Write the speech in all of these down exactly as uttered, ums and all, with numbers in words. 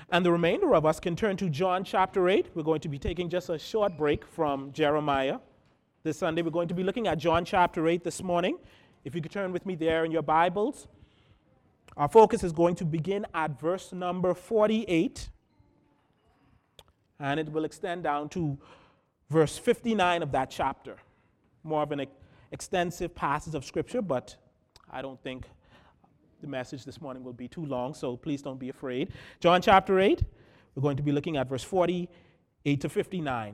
And the remainder of us can turn to John chapter eight. We're going to be taking just a short break from Jeremiah. This Sunday, we're going to be looking at John chapter eight this morning. If you could turn with me there in your Bibles. Our focus is going to begin at verse number forty-eight. And it will extend down to verse fifty-nine of that chapter. More of an ex- extensive passage of Scripture, but I don't think the message this morning will be too long, so please don't be afraid. John chapter eight, we're going to be looking at verse forty-eight to fifty-nine.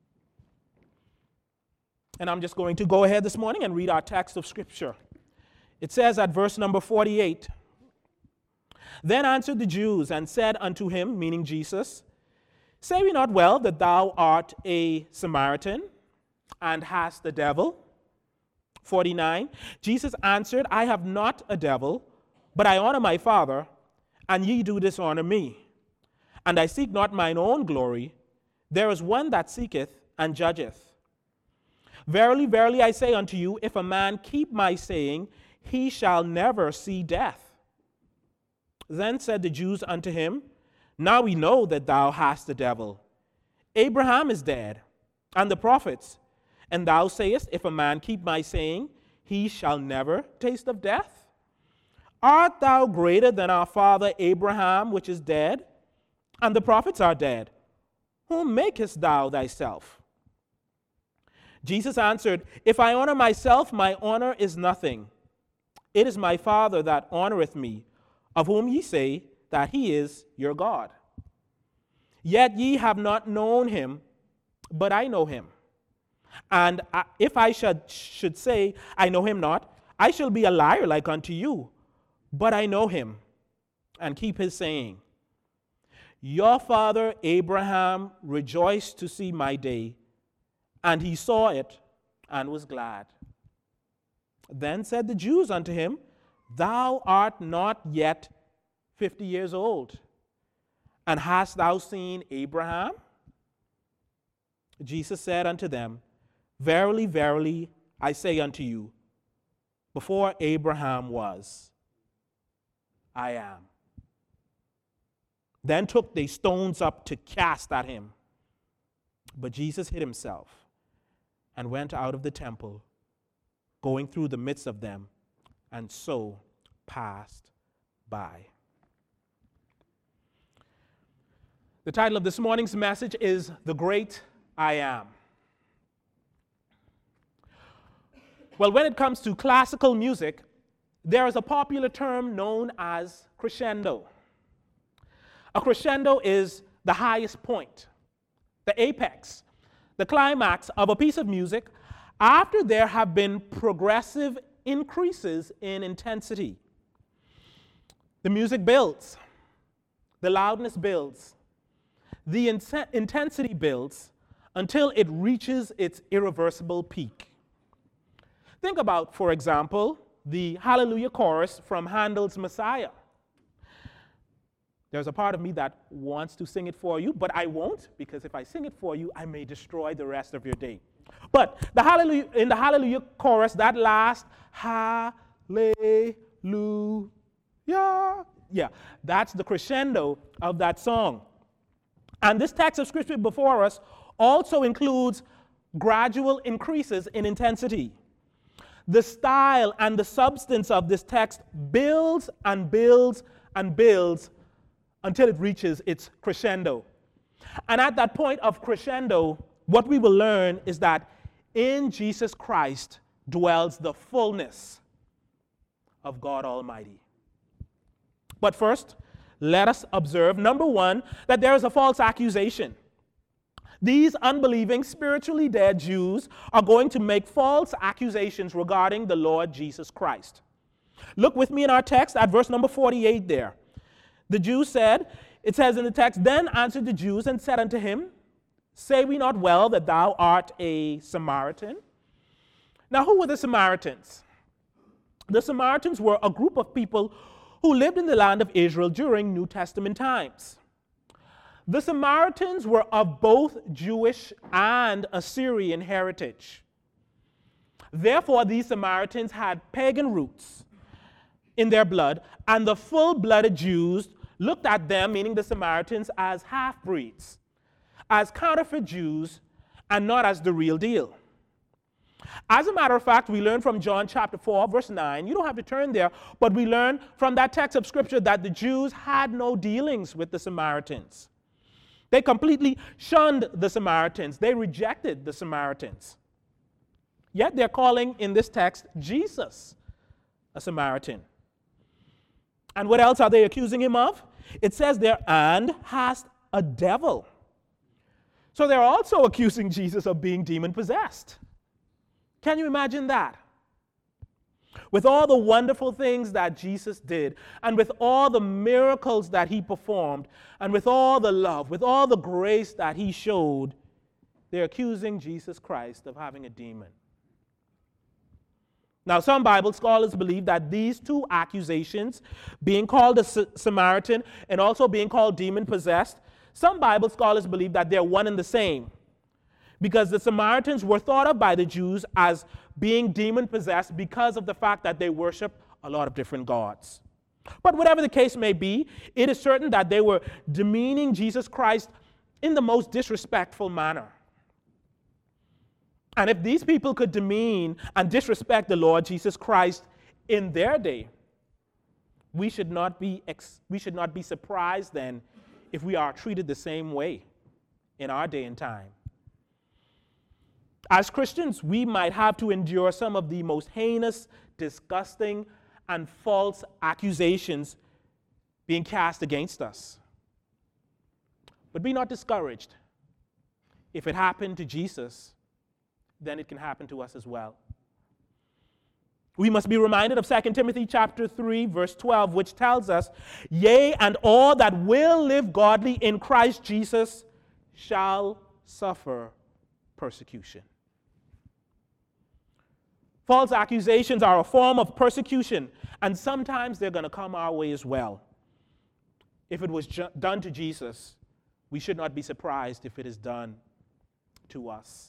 And I'm just going to go ahead this morning and read our text of Scripture. It says at verse number forty-eight, "Then answered the Jews and said unto him," meaning Jesus, "Say we not well that thou art a Samaritan, and hast the devil?" forty-nine, "Jesus answered, I have not a devil, but I honor my Father, and ye do dishonor me. And I seek not mine own glory. There is one that seeketh and judgeth. Verily, verily, I say unto you, if a man keep my saying, he shall never see death. Then said the Jews unto him, Now we know that thou hast the devil. Abraham is dead, and the prophets. And thou sayest, if a man keep my saying, he shall never taste of death. Art thou greater than our father Abraham, which is dead? And the prophets are dead. Whom makest thou thyself? Jesus answered, If I honor myself, my honor is nothing. It is my Father that honoreth me, of whom ye say that he is your God. Yet ye have not known him, but I know him. And if I should, should say, I know him not, I shall be a liar like unto you. But I know him, and keep his saying. Your father Abraham rejoiced to see my day, and he saw it, and was glad. Then said the Jews unto him, Thou art not yet fifty years old, and hast thou seen Abraham? Jesus said unto them, Verily, verily, I say unto you, before Abraham was, I am. Then took they stones up to cast at him. But Jesus hid himself and went out of the temple, going through the midst of them, and so passed by. The title of this morning's message is The Great I Am. Well, when it comes to classical music, there is a popular term known as crescendo. A crescendo is the highest point, the apex, the climax of a piece of music after there have been progressive increases in intensity. The music builds, the loudness builds, the in- intensity builds until it reaches its irreversible peak. Think about, for example, the Hallelujah chorus from Handel's Messiah. There's a part of me that wants to sing it for you, but I won't, because if I sing it for you, I may destroy the rest of your day. But the Hallelujah, in the Hallelujah chorus, that last Hallelujah, yeah, that's the crescendo of that song. And this text of Scripture before us also includes gradual increases in intensity. The style and the substance of this text builds and builds and builds until it reaches its crescendo. And at that point of crescendo, what we will learn is that in Jesus Christ dwells the fullness of God Almighty. But first, let us observe, number one, that there is a false accusation. These unbelieving, spiritually dead Jews are going to make false accusations regarding the Lord Jesus Christ. Look with me in our text at verse number forty-eight there. The Jews said, it says in the text, Then answered the Jews and said unto him, Say we not well that thou art a Samaritan? Now, who were the Samaritans? The Samaritans were a group of people who lived in the land of Israel during New Testament times. The Samaritans were of both Jewish and Assyrian heritage. Therefore, these Samaritans had pagan roots in their blood, and the full-blooded Jews looked at them, meaning the Samaritans, as half-breeds, as counterfeit Jews, and not as the real deal. As a matter of fact, we learn from John chapter four, verse nine. You don't have to turn there, but we learn from that text of Scripture that the Jews had no dealings with the Samaritans. They completely shunned the Samaritans. They rejected the Samaritans. Yet they're calling in this text Jesus a Samaritan. And what else are they accusing him of? It says there, and hast a devil. So they're also accusing Jesus of being demon-possessed. Can you imagine that? With all the wonderful things that Jesus did, and with all the miracles that he performed, and with all the love, with all the grace that he showed, they're accusing Jesus Christ of having a demon. Now, some Bible scholars believe that these two accusations, being called a Samaritan and also being called demon-possessed, some Bible scholars believe that they're one and the same, because the Samaritans were thought of by the Jews as being demon-possessed because of the fact that they worship a lot of different gods. But whatever the case may be, it is certain that they were demeaning Jesus Christ in the most disrespectful manner. And if these people could demean and disrespect the Lord Jesus Christ in their day, we should not be ex- we should not be surprised then if we are treated the same way in our day and time. As Christians, we might have to endure some of the most heinous, disgusting, and false accusations being cast against us. But be not discouraged. If it happened to Jesus, then it can happen to us as well. We must be reminded of Second Timothy chapter three, verse twelve, which tells us, yea, and all that will live godly in Christ Jesus shall suffer persecution. False accusations are a form of persecution, and sometimes they're going to come our way as well. If it was ju- done to Jesus, we should not be surprised if it is done to us.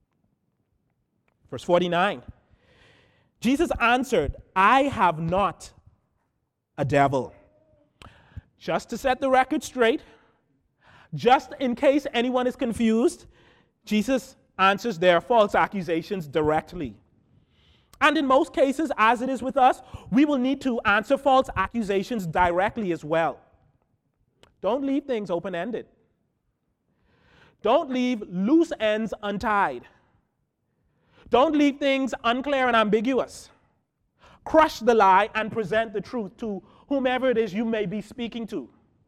Verse forty-nine, Jesus answered, I have not a devil. Just to set the record straight, just in case anyone is confused, Jesus answers their false accusations directly. And in most cases, as it is with us, we will need to answer false accusations directly as well. Don't leave things open-ended. Don't leave loose ends untied. Don't leave things unclear and ambiguous. Crush the lie and present the truth to whomever it is you may be speaking to.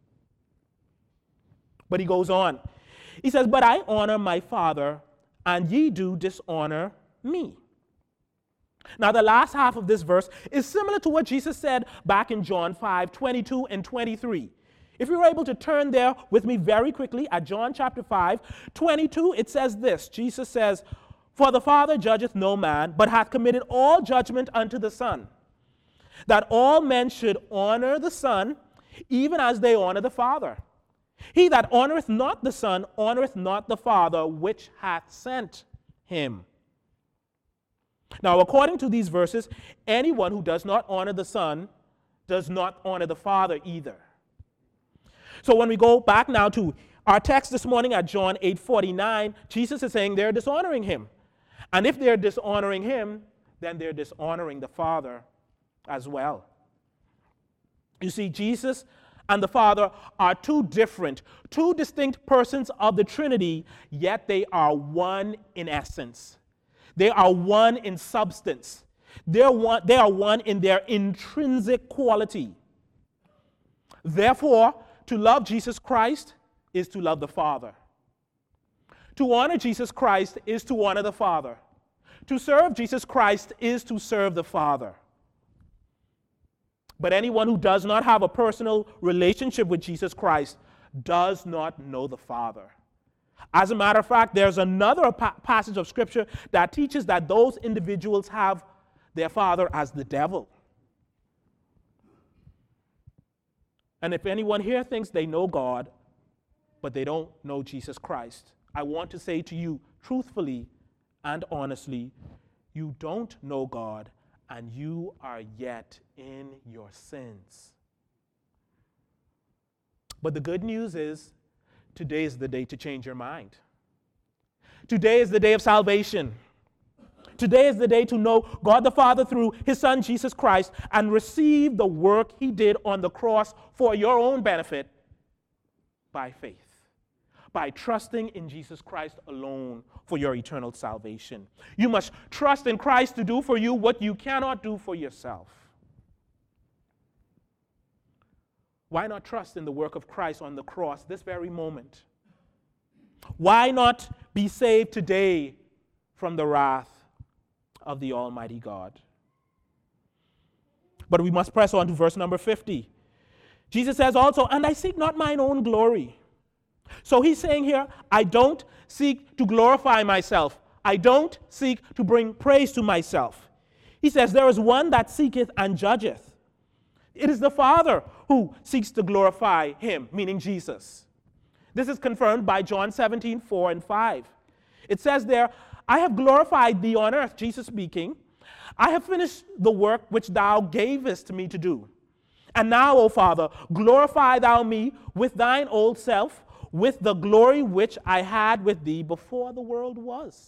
But he goes on. He says, but I honor my Father, and ye do dishonor me. Now, the last half of this verse is similar to what Jesus said back in John five, twenty-two and twenty-three. If you're able to turn there with me very quickly at John chapter five, twenty-two, it says this. Jesus says, for the Father judgeth no man, but hath committed all judgment unto the Son, that all men should honor the Son, even as they honor the Father. He that honoreth not the Son honoreth not the Father which hath sent him. Now, according to these verses, anyone who does not honor the Son does not honor the Father either. So when we go back now to our text this morning at John eight forty-nine, Jesus is saying they're dishonoring him. And if they're dishonoring him, then they're dishonoring the Father as well. You see, Jesus and the Father are two different, two distinct persons of the Trinity, yet they are one in essence. They are one in substance. They're one, they are one in their intrinsic quality. Therefore, to love Jesus Christ is to love the Father. To honor Jesus Christ is to honor the Father. To serve Jesus Christ is to serve the Father. But anyone who does not have a personal relationship with Jesus Christ does not know the Father. As a matter of fact, there's another pa- passage of Scripture that teaches that those individuals have their father as the devil. And if anyone here thinks they know God, but they don't know Jesus Christ, I want to say to you truthfully and honestly, you don't know God, and you are yet in your sins. But the good news is, today is the day to change your mind. Today is the day of salvation. Today is the day to know God the Father through his Son, Jesus Christ, and receive the work he did on the cross for your own benefit by faith, by trusting in Jesus Christ alone for your eternal salvation. You must trust in Christ to do for you what you cannot do for yourself. Why not trust in the work of Christ on the cross this very moment? Why not be saved today from the wrath of the Almighty God? But we must press on to verse number fifty. Jesus says also, and I seek not mine own glory. So he's saying here, I don't seek to glorify myself. I don't seek to bring praise to myself. He says, there is one that seeketh and judgeth. It is the Father who seeks to glorify him, meaning Jesus. This is confirmed by John seventeen, four and five. It says there, I have glorified thee on earth, Jesus speaking. I have finished the work which thou gavest me to do. And now, O Father, glorify thou me with thine old self, with the glory which I had with thee before the world was.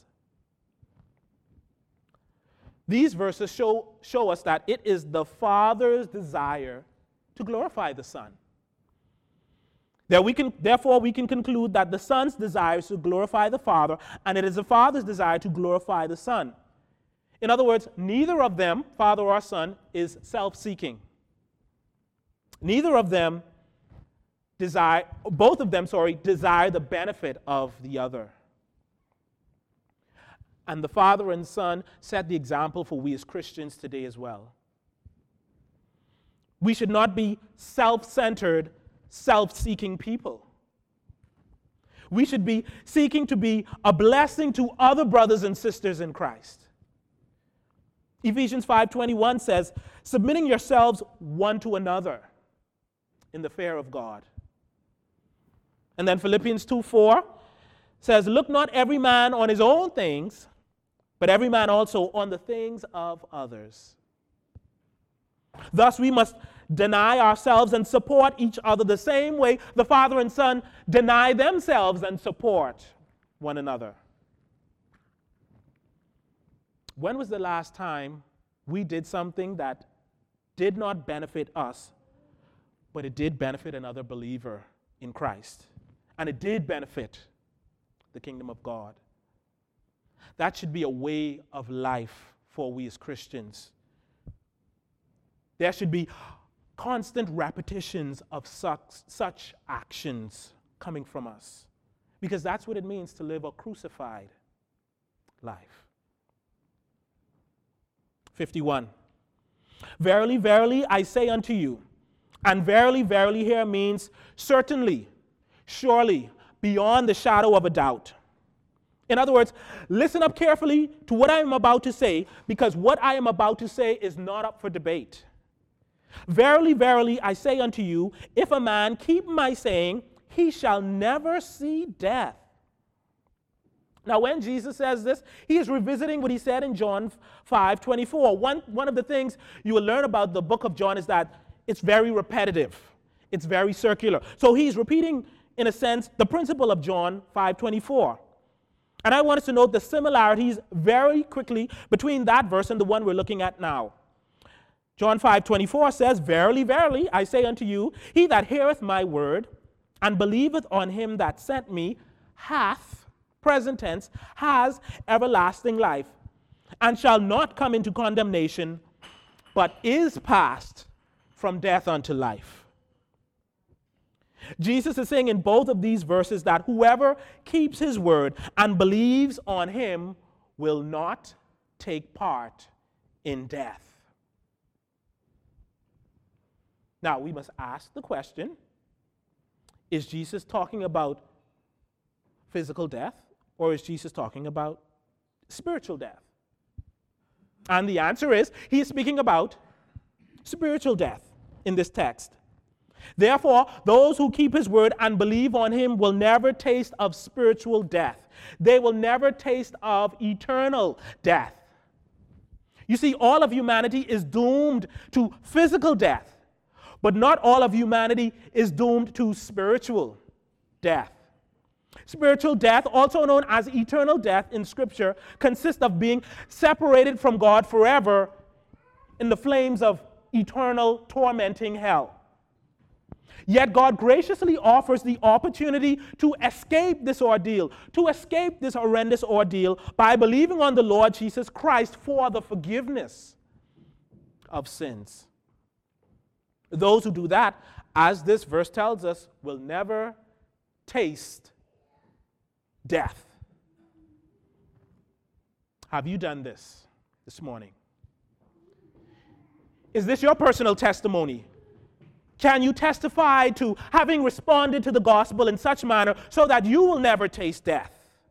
These verses show, show us that it is the Father's desire to glorify the Son. There we can, therefore, we can conclude that the Son's desire is to glorify the Father, and it is the Father's desire to glorify the Son. In other words, neither of them, Father or Son, is self-seeking. Neither of them desire, both of them, sorry, desire the benefit of the other. And the Father and Son set the example for we as Christians today as well. We should not be self-centered, self-seeking people. We should be seeking to be a blessing to other brothers and sisters in Christ. Ephesians five twenty-one says, submitting yourselves one to another in the fear of God. And then Philippians two four says, look not every man on his own things, but every man also on the things of others. Thus we must deny ourselves and support each other the same way the Father and Son deny themselves and support one another. When was the last time we did something that did not benefit us, but it did benefit another believer in Christ? And it did benefit the kingdom of God. That should be a way of life for we as Christians. There should be constant repetitions of such, such actions coming from us, because that's what it means to live a crucified life. fifty-one. Verily, verily, I say unto you, and verily, verily here means certainly, surely, beyond the shadow of a doubt. In other words, listen up carefully to what I am about to say, because what I am about to say is not up for debate. Verily, verily, I say unto you, if a man keep my saying, he shall never see death. Now, when Jesus says this, he is revisiting what he said in John five twenty-four. One, one of the things you will learn about the book of John is that it's very repetitive. It's very circular. So he's repeating, in a sense, the principle of John five twenty-four. And I want us to note the similarities very quickly between that verse and the one we're looking at now. John five twenty-four says, verily, verily, I say unto you, he that heareth my word and believeth on him that sent me hath, present tense, has everlasting life, and shall not come into condemnation, but is passed from death unto life. Jesus is saying in both of these verses that whoever keeps his word and believes on him will not take part in death. Now, we must ask the question, is Jesus talking about physical death, or is Jesus talking about spiritual death? And the answer is, he is speaking about spiritual death in this text. Therefore, those who keep his word and believe on him will never taste of spiritual death. They will never taste of eternal death. You see, all of humanity is doomed to physical death. But not all of humanity is doomed to spiritual death. Spiritual death, also known as eternal death in Scripture, consists of being separated from God forever in the flames of eternal tormenting hell. Yet God graciously offers the opportunity to escape this ordeal, to escape this horrendous ordeal by believing on the Lord Jesus Christ for the forgiveness of sins. Those who do that, as this verse tells us, will never taste death. Have you done this this morning? Is this your personal testimony? Can you testify to having responded to the gospel in such manner so that you will never taste death?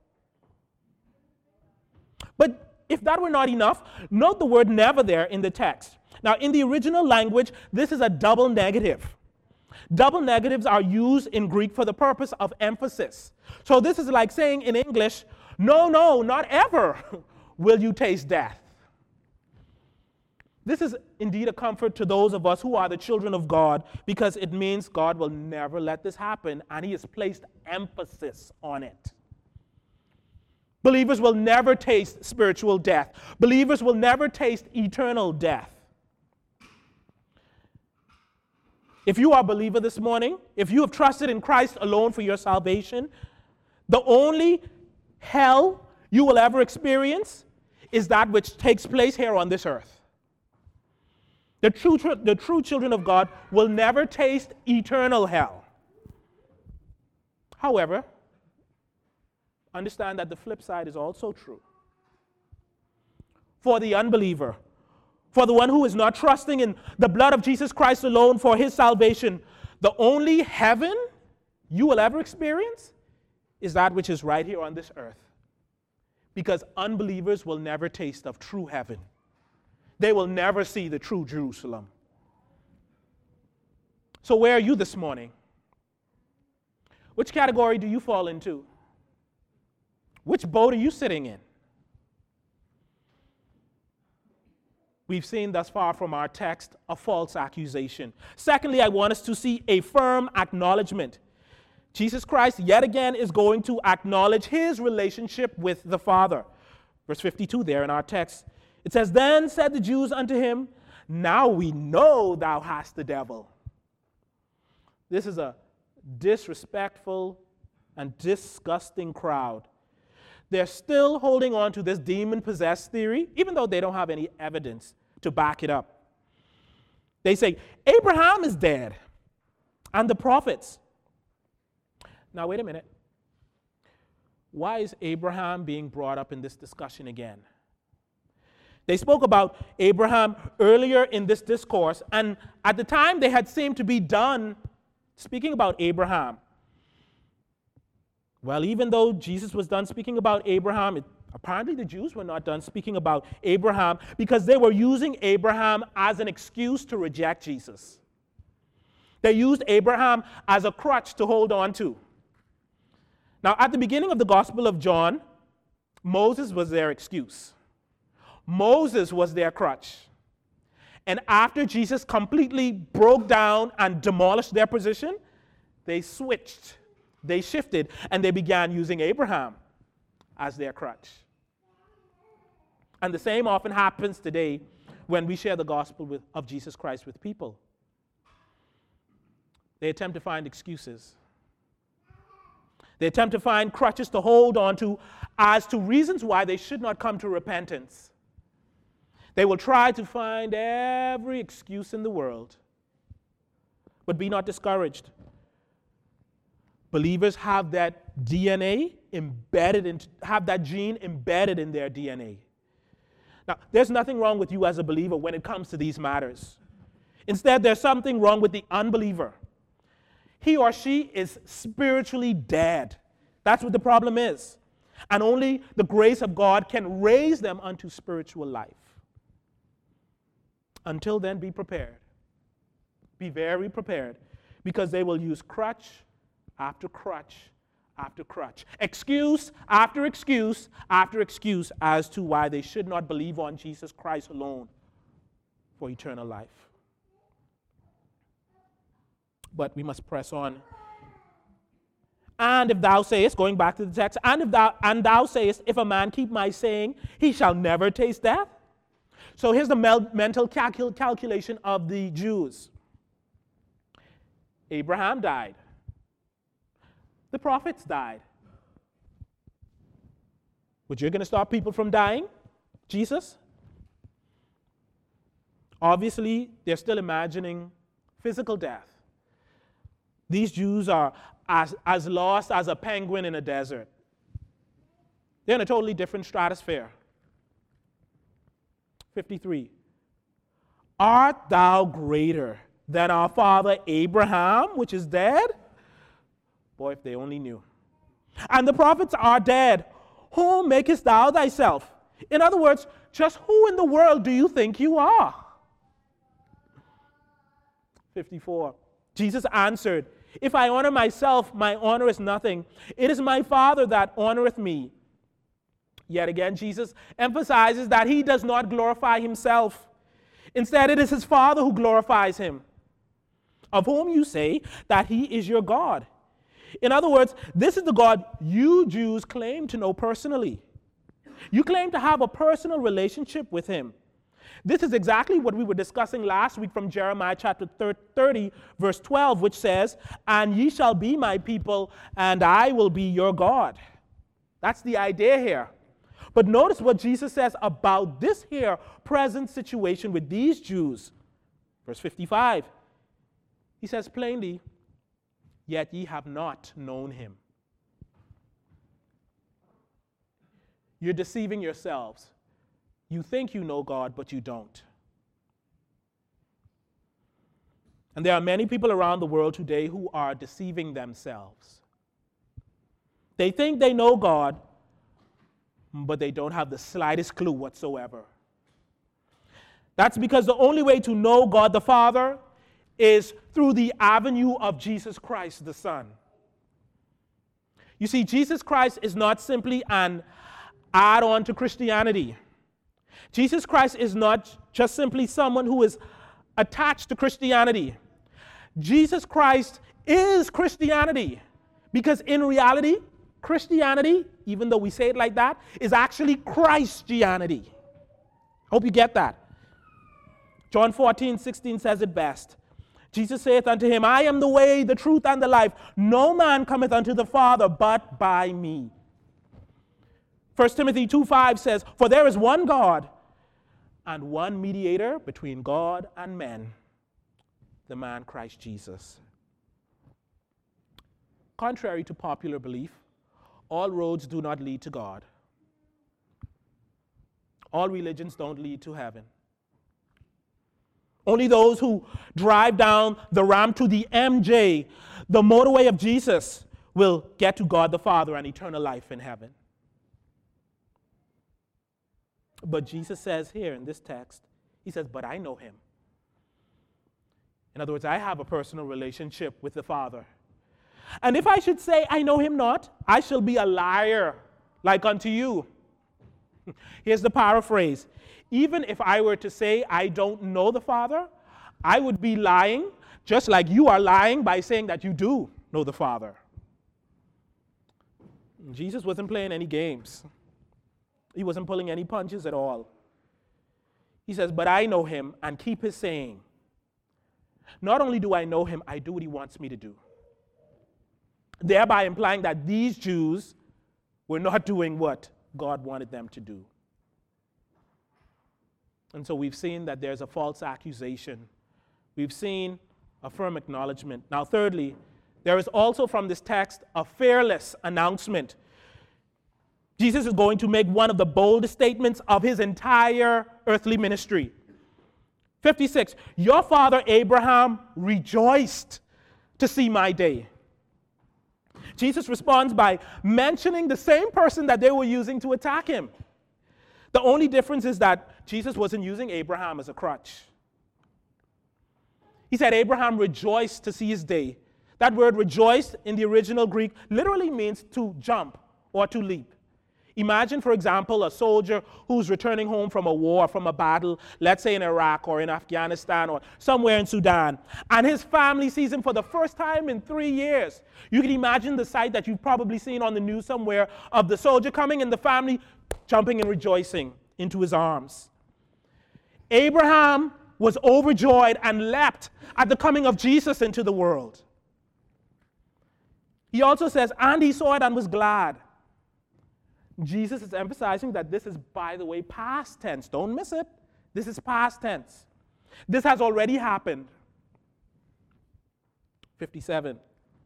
But if that were not enough, note the word never there in the text. Now, in the original language, this is a double negative. Double negatives are used in Greek for the purpose of emphasis. So this is like saying in English, no, no, not ever will you taste death. This is indeed a comfort to those of us who are the children of God, because it means God will never let this happen, and He has placed emphasis on it. Believers will never taste spiritual death. Believers will never taste eternal death. If you are a believer this morning, if you have trusted in Christ alone for your salvation, the only hell you will ever experience is that which takes place here on this earth. The true, the true children of God will never taste eternal hell. However, understand that the flip side is also true. For the unbeliever, for the one who is not trusting in the blood of Jesus Christ alone for his salvation, the only heaven you will ever experience is that which is right here on this earth. Because unbelievers will never taste of true heaven. They will never see the true Jerusalem. So where are you this morning? Which category do you fall into? Which boat are you sitting in? We've seen thus far from our text a false accusation. Secondly, I want us to see a firm acknowledgement. Jesus Christ yet again is going to acknowledge his relationship with the Father. Verse fifty-two there in our text. It says, "Then said the Jews unto him, Now we know thou hast the devil." This is a disrespectful and disgusting crowd. They're still holding on to this demon-possessed theory, even though they don't have any evidence to back it up. They say, Abraham is dead, and the prophets. Now, wait a minute. Why is Abraham being brought up in this discussion again? They spoke about Abraham earlier in this discourse, and at the time they had seemed to be done speaking about Abraham. Well, even though Jesus was done speaking about Abraham, it, apparently the Jews were not done speaking about Abraham because they were using Abraham as an excuse to reject Jesus. They used Abraham as a crutch to hold on to. Now, at the beginning of the Gospel of John, Moses was their excuse. Moses was their crutch. And after Jesus completely broke down and demolished their position, they switched, they shifted, and they began using Abraham as their crutch. And the same often happens today when we share the gospel with, of Jesus Christ with people. They attempt to find excuses. They attempt to find crutches to hold on to as to reasons why they should not come to repentance. They will try to find every excuse in the world. But be not discouraged. Believers have that D N A embedded in, have that gene embedded in their D N A. Now, there's nothing wrong with you as a believer when it comes to these matters. Instead, there's something wrong with the unbeliever. He or she is spiritually dead. That's what the problem is. And only the grace of God can raise them unto spiritual life. Until then, be prepared. Be very prepared, because they will use crutch after crutch after crutch, excuse after excuse after excuse as to why they should not believe on Jesus Christ alone for eternal life. But we must press on. And if thou sayest, going back to the text, and if thou and thou sayest, if a man keep my saying, he shall never taste death. So here's the mel- mental calcul- calculation of the Jews. Abraham died. The prophets died. But you're going to stop people from dying? Jesus? Obviously, they're still imagining physical death. These Jews are as, as lost as a penguin in a desert. They're in a totally different stratosphere. fifty-three. Art thou greater than our father Abraham, which is dead? Boy, if they only knew. And the prophets are dead. Whom makest thou thyself? In other words, just who in the world do you think you are? fifty-four. Jesus answered, if I honor myself, my honor is nothing. It is my Father that honoreth me. Yet again, Jesus emphasizes that he does not glorify himself. Instead, it is his Father who glorifies him, of whom you say that he is your God. In other words, this is the God you Jews claim to know personally. You claim to have a personal relationship with him. This is exactly what we were discussing last week from Jeremiah chapter thirty, verse twelve, which says, and ye shall be my people, and I will be your God. That's the idea here. But notice what Jesus says about this here present situation with these Jews. Verse fifty-five. He says plainly, yet ye have not known him. You're deceiving yourselves. You think you know God, but you don't. And there are many people around the world today who are deceiving themselves. They think they know God, but they don't have the slightest clue whatsoever. That's because the only way to know God the Father is through the avenue of Jesus Christ the Son. You see, Jesus Christ is not simply an add-on to Christianity. Jesus Christ is not just simply someone who is attached to Christianity. Jesus Christ is Christianity, because in reality, Christianity, even though we say it like that, is actually Christianity. Hope you get that. John fourteen, sixteen says it best. Jesus saith unto him, I am the way, the truth, and the life. No man cometh unto the Father but by me. First Timothy two five says, for there is one God and one mediator between God and men, the man Christ Jesus. Contrary to popular belief, all roads do not lead to God. All religions don't lead to heaven. Only those who drive down the ramp to the M J, the motorway of Jesus, will get to God the Father and eternal life in heaven. But Jesus says here in this text, he says, but I know him. In other words, I have a personal relationship with the Father. And if I should say I know him not, I shall be a liar like unto you. Here's the paraphrase. Even if I were to say I don't know the Father, I would be lying, just like you are lying by saying that you do know the Father. Jesus wasn't playing any games. He wasn't pulling any punches at all. He says, but I know him and keep his saying. Not only do I know him, I do what he wants me to do. Thereby implying that these Jews were not doing what God wanted them to do. And so we've seen that there's a false accusation. We've seen a firm acknowledgement. Now, thirdly, there is also from this text a fearless announcement. Jesus is going to make one of the boldest statements of his entire earthly ministry. fifty-six, your father Abraham rejoiced to see my day. Jesus responds by mentioning the same person that they were using to attack him. The only difference is that Jesus wasn't using Abraham as a crutch. He said Abraham rejoiced to see his day. That word rejoiced in the original Greek literally means to jump or to leap. Imagine, for example, a soldier who's returning home from a war, from a battle, let's say in Iraq or in Afghanistan or somewhere in Sudan, and his family sees him for the first time in three years. You can imagine the sight that you've probably seen on the news somewhere of the soldier coming and the family jumping and rejoicing into his arms. Abraham was overjoyed and leapt at the coming of Jesus into the world. He also says, and he saw it and was glad. Jesus is emphasizing that this is, by the way, past tense. Don't miss it. This is past tense. This has already happened. fifty-seven.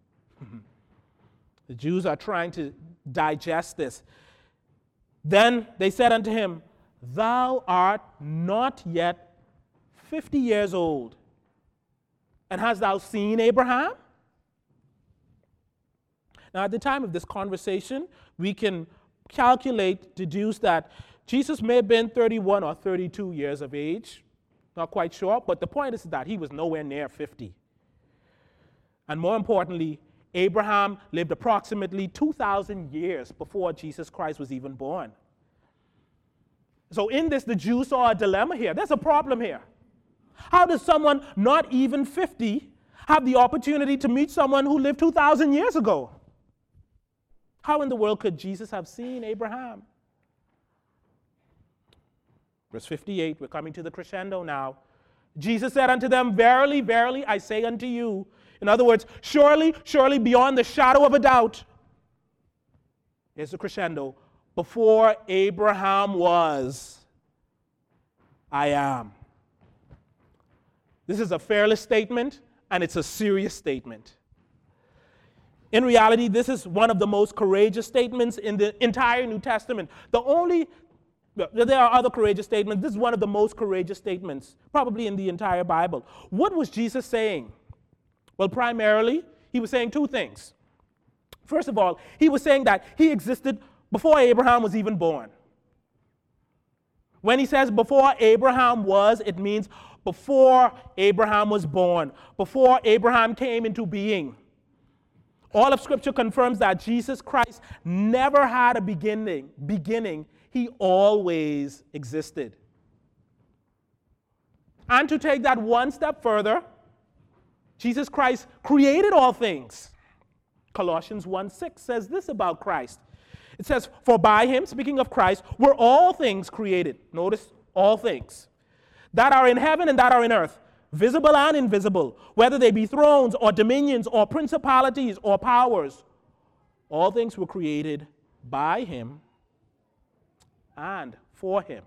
The Jews are trying to digest this. Then they said unto him, thou art not yet fifty years old, and hast thou seen Abraham? Now, at the time of this conversation, we can calculate, deduce that Jesus may have been thirty-one or thirty-two years of age. Not quite sure, but the point is that he was nowhere near fifty. And more importantly, Abraham lived approximately two thousand years before Jesus Christ was even born. So in this, the Jews saw a dilemma here. There's a problem here. How does someone not even fifty have the opportunity to meet someone who lived two thousand years ago? How in the world could Jesus have seen Abraham? Verse fifty-eight, we're coming to the crescendo now. Jesus said unto them, verily, verily, I say unto you. In other words, surely, surely, beyond the shadow of a doubt. Here's the crescendo. Before Abraham was, I am. This is a fearless statement, and it's a serious statement. In reality, this is one of the most courageous statements in the entire New Testament. The only, there are other courageous statements. This is one of the most courageous statements, probably in the entire Bible. What was Jesus saying? Well, primarily, he was saying two things. First of all, he was saying that he existed before Abraham was even born. When he says before Abraham was, it means before Abraham was born, before Abraham came into being. All of Scripture confirms that Jesus Christ never had a beginning. Beginning, he always existed. And to take that one step further, Jesus Christ created all things. Colossians one six says this about Christ. It says, for by him, speaking of Christ, were all things created. Notice, all things. That are in heaven and that are in earth. Visible and invisible, whether they be thrones or dominions or principalities or powers. All things were created by him and for him.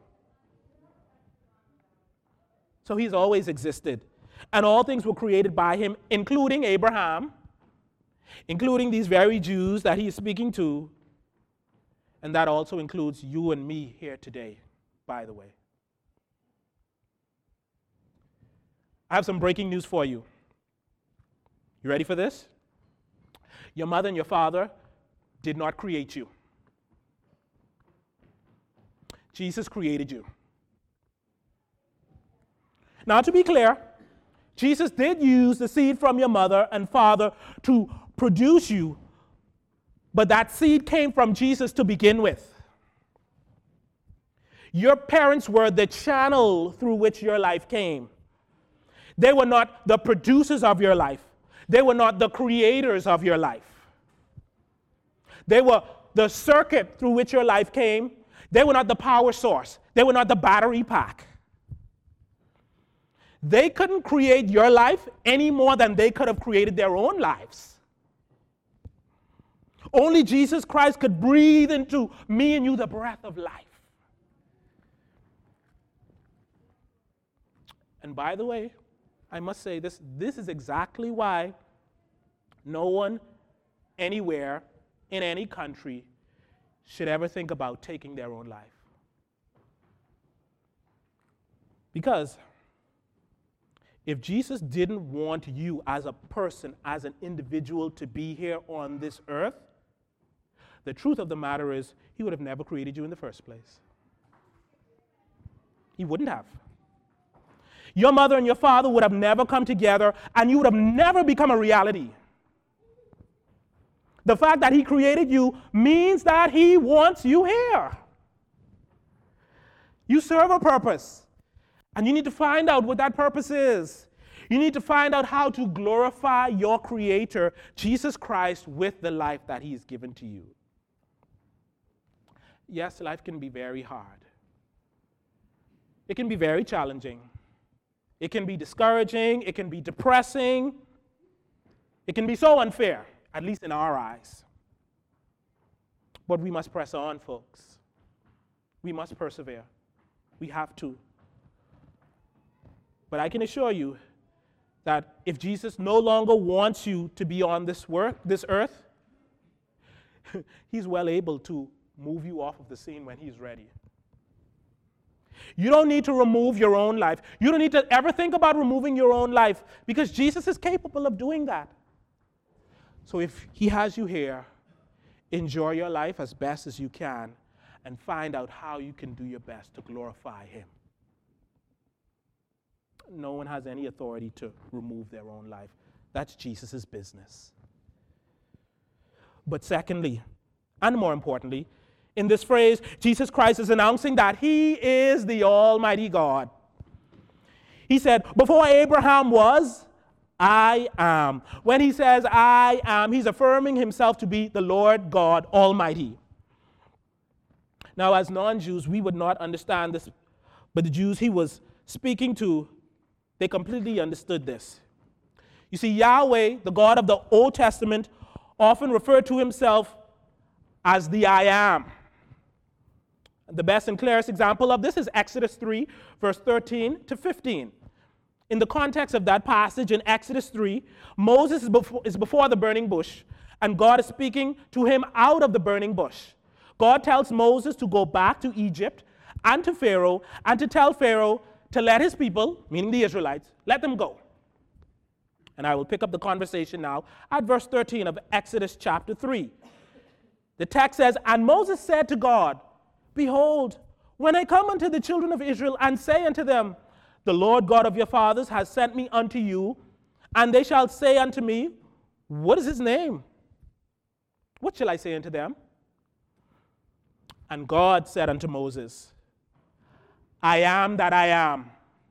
So he's always existed. And all things were created by him, including Abraham, including these very Jews that he is speaking to. And that also includes you and me here today, by the way. I have some breaking news for you. You ready for this? Your mother and your father did not create you. Jesus created you. Now, to be clear, Jesus did use the seed from your mother and father to produce you, but that seed came from Jesus to begin with. Your parents were the channel through which your life came. They were not the producers of your life. They were not the creators of your life. They were the circuit through which your life came. They were not the power source. They were not the battery pack. They couldn't create your life any more than they could have created their own lives. Only Jesus Christ could breathe into me and you the breath of life. And by the way, I must say this, this is exactly why no one anywhere in any country should ever think about taking their own life. Because if Jesus didn't want you as a person, as an individual to be here on this earth, the truth of the matter is he would have never created you in the first place. He wouldn't have. Your mother and your father would have never come together, and you would have never become a reality. The fact that he created you means that he wants you here. You serve a purpose, and you need to find out what that purpose is. You need to find out how to glorify your Creator, Jesus Christ, with the life that he has given to you. Yes, life can be very hard. It can be very challenging. It can be discouraging. It can be depressing. It can be so unfair, at least in our eyes. But we must press on, folks. We must persevere. We have to. But I can assure you that if Jesus no longer wants you to be on this work, this earth, he's well able to move you off of the scene when he's ready. You don't need to remove your own life. You don't need to ever think about removing your own life, because Jesus is capable of doing that. So if he has you here, enjoy your life as best as you can and find out how you can do your best to glorify him. No one has any authority to remove their own life. That's Jesus' business. But secondly, and more importantly, in this phrase, Jesus Christ is announcing that he is the Almighty God. He said, before Abraham was, I am. When he says, I am, he's affirming himself to be the Lord God Almighty. Now, as non-Jews, we would not understand this, but the Jews he was speaking to, they completely understood this. You see, Yahweh, the God of the Old Testament, often referred to himself as the I am. The best and clearest example of this is Exodus three, verse thirteen to fifteen. In the context of that passage in Exodus three, Moses is before, is before the burning bush, and God is speaking to him out of the burning bush. God tells Moses to go back to Egypt and to Pharaoh, and to tell Pharaoh to let his people, meaning the Israelites, let them go. And I will pick up the conversation now at verse thirteen of Exodus chapter three. The text says, and Moses said to God, behold, when I come unto the children of Israel and say unto them, the Lord God of your fathers has sent me unto you, and they shall say unto me, what is his name? What shall I say unto them? And God said unto Moses, I am that I am.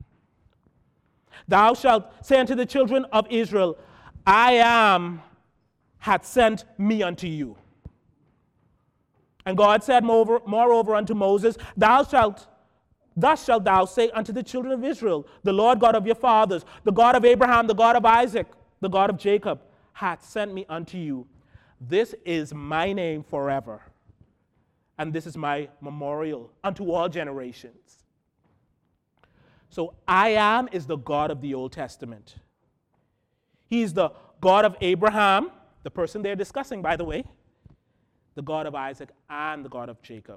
Thou shalt say unto the children of Israel, I am hath sent me unto you. And God said moreover, moreover unto Moses, Thou shalt, thus shalt thou say unto the children of Israel, the Lord God of your fathers, the God of Abraham, the God of Isaac, the God of Jacob, hath sent me unto you. This is my name forever, and this is my memorial unto all generations. So I am is the God of the Old Testament. He's the God of Abraham, the person they're discussing, by the way, the God of Isaac, and the God of Jacob.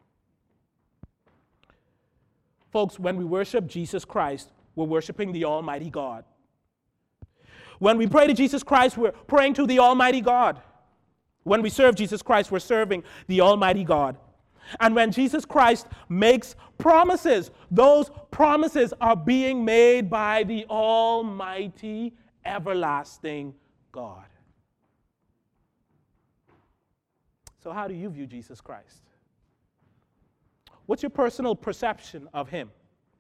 Folks, when we worship Jesus Christ, we're worshiping the Almighty God. When we pray to Jesus Christ, we're praying to the Almighty God. When we serve Jesus Christ, we're serving the Almighty God. And when Jesus Christ makes promises, those promises are being made by the Almighty, everlasting God. So how do you view Jesus Christ? What's your personal perception of him?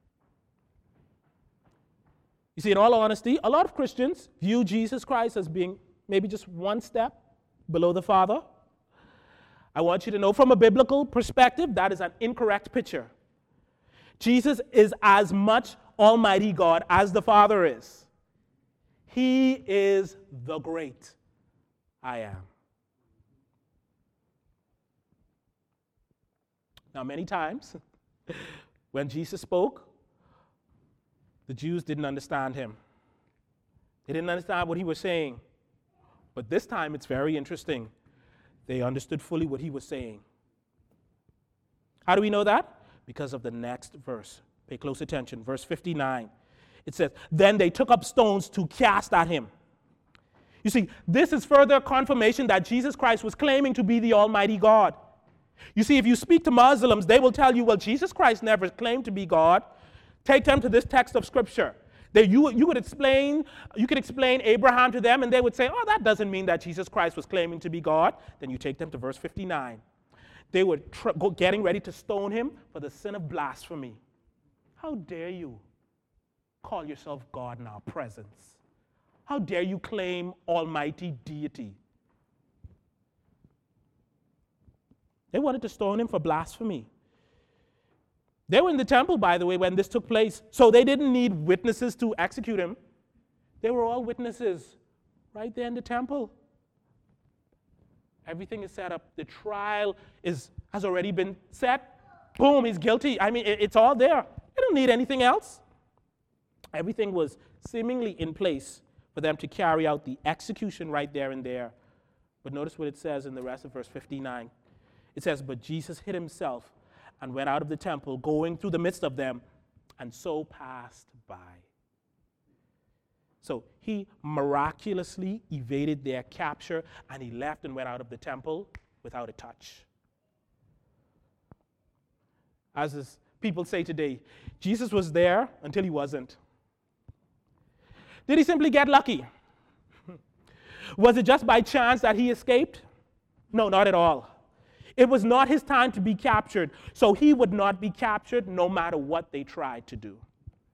You see, in all honesty, a lot of Christians view Jesus Christ as being maybe just one step below the Father. I want you to know from a biblical perspective, that is an incorrect picture. Jesus is as much Almighty God as the Father is. He is the great I am. Now, many times, when Jesus spoke, the Jews didn't understand him. They didn't understand what he was saying. But this time, it's very interesting. They understood fully what he was saying. How do we know that? Because of the next verse. Pay close attention. Verse fifty-nine. It says, then they took up stones to cast at him. You see, this is further confirmation that Jesus Christ was claiming to be the Almighty God. You see, if you speak to Muslims, they will tell you, well, Jesus Christ never claimed to be God. Take them to this text of Scripture. They, you, you would explain, you could explain Abraham to them, and they would say, oh, that doesn't mean that Jesus Christ was claiming to be God. Then you take them to verse fifty-nine. They were tr- go, getting ready to stone him for the sin of blasphemy. How dare you call yourself God in our presence? How dare you claim almighty deity? They wanted to stone him for blasphemy. They were in the temple, by the way, when this took place, so they didn't need witnesses to execute him. They were all witnesses right there in the temple. Everything is set up. The trial is, has already been set. Boom, he's guilty. I mean, it, it's all there. They don't need anything else. Everything was seemingly in place for them to carry out the execution right there and there. But notice what it says in the rest of verse fifty-nine. It says, but Jesus hid himself and went out of the temple, going through the midst of them, and so passed by. So he miraculously evaded their capture, and he left and went out of the temple without a touch. As is, people say today, Jesus was there until he wasn't. Did he simply get lucky? Was it just by chance that he escaped? No, not at all. It was not his time to be captured, so he would not be captured no matter what they tried to do.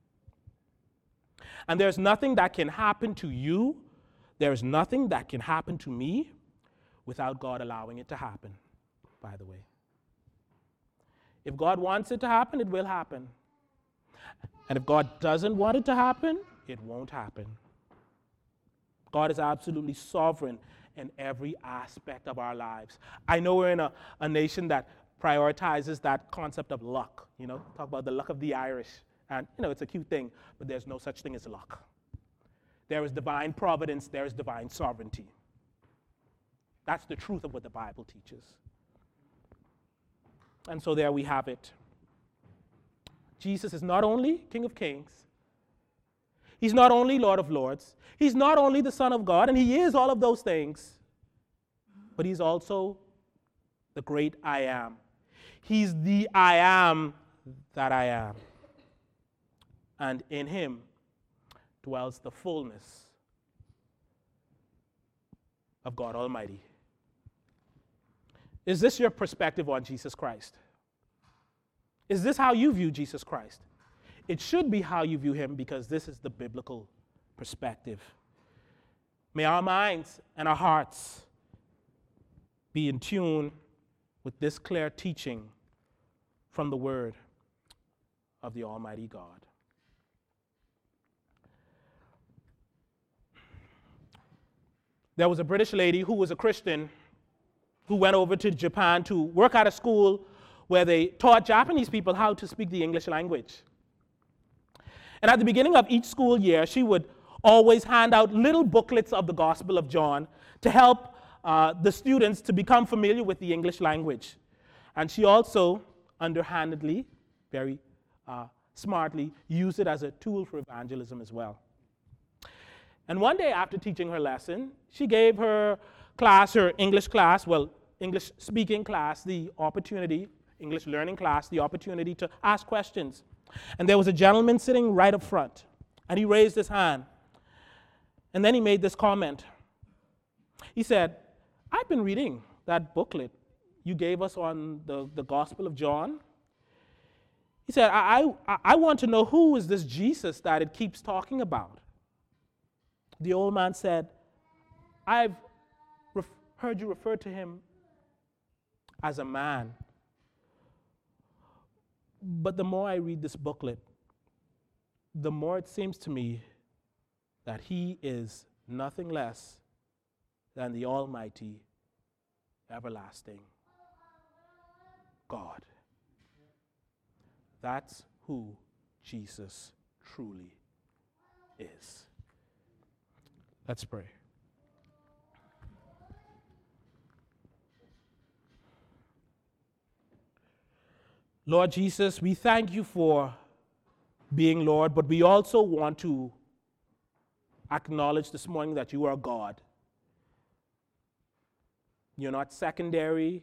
And there's nothing that can happen to you, there's nothing that can happen to me without God allowing it to happen, by the way. If God wants it to happen, it will happen. And if God doesn't want it to happen, it won't happen. God is absolutely sovereign in every aspect of our lives. I know we're in a, a nation that prioritizes that concept of luck. You know, talk about the luck of the Irish. And, you know, it's a cute thing, but there's no such thing as luck. There is divine providence, there is divine sovereignty. That's the truth of what the Bible teaches. And so there we have it. Jesus is not only King of Kings, he's not only Lord of Lords, he's not only the Son of God, and he is all of those things, but he's also the great I am. He's the I am that I am. And in him dwells the fullness of God Almighty. Is this your perspective on Jesus Christ? Is this how you view Jesus Christ? It should be how you view him, because this is the biblical perspective. May our minds and our hearts be in tune with this clear teaching from the Word of the Almighty God. There was a British lady who was a Christian who went over to Japan to work at a school where they taught Japanese people how to speak the English language. And at the beginning of each school year, she would always hand out little booklets of the Gospel of John to help uh, the students to become familiar with the English language. And she also underhandedly, very uh, smartly, used it as a tool for evangelism as well. And one day after teaching her lesson, she gave her class, her English class, well, English speaking class, the opportunity, English learning class, the opportunity to ask questions. And there was a gentleman sitting right up front, and he raised his hand. And then he made this comment. He said, I've been reading that booklet you gave us on the, the Gospel of John. He said, I, I, I want to know who is this Jesus that it keeps talking about. The old man said, I've ref- heard you refer to him as a man. But the more I read this booklet, the more it seems to me that he is nothing less than the Almighty, everlasting God. That's who Jesus truly is. Let's pray. Lord Jesus, we thank you for being Lord, but we also want to acknowledge this morning that you are God. You're not secondary.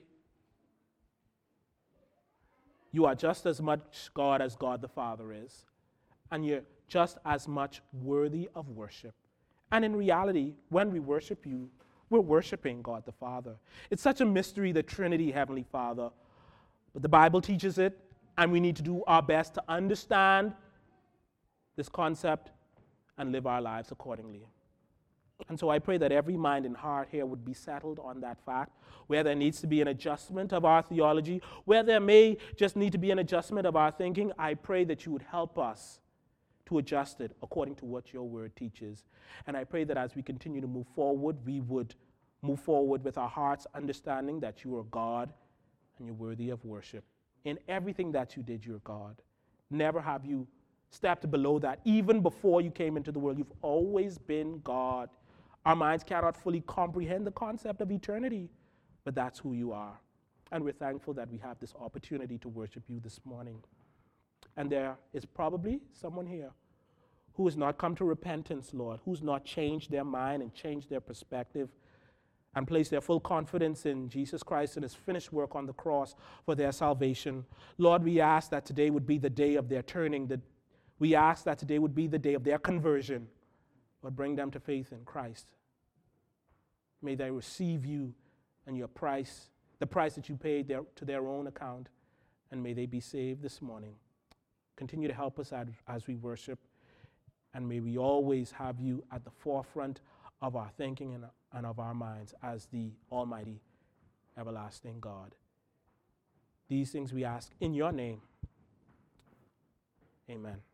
You are just as much God as God the Father is. And you're just as much worthy of worship. And in reality, when we worship you, we're worshiping God the Father. It's such a mystery, the Trinity, Heavenly Father. But the Bible teaches it, and we need to do our best to understand this concept and live our lives accordingly. And so I pray that every mind and heart here would be settled on that fact, where there needs to be an adjustment of our theology, where there may just need to be an adjustment of our thinking. I pray that you would help us to adjust it according to what your word teaches. And I pray that as we continue to move forward, we would move forward with our hearts understanding that you are God and you're worthy of worship. In everything that you did, you're God. Never have you stepped below that. Even before you came into the world, you've always been God. Our minds cannot fully comprehend the concept of eternity, but that's who you are. And we're thankful that we have this opportunity to worship you this morning. And there is probably someone here who has not come to repentance, Lord, who's not changed their mind and changed their perspective and placed their full confidence in Jesus Christ and his finished work on the cross for their salvation. Lord, we ask that today would be the day of their turning. That we ask that today would be the day of their conversion. Lord, bring them to faith in Christ. May they receive you and your price, the price that you paid their, to their own account, and may they be saved this morning. Continue to help us as, as we worship, and may we always have you at the forefront of our thinking and, and of our minds as the Almighty, everlasting God. These things we ask in your name. Amen.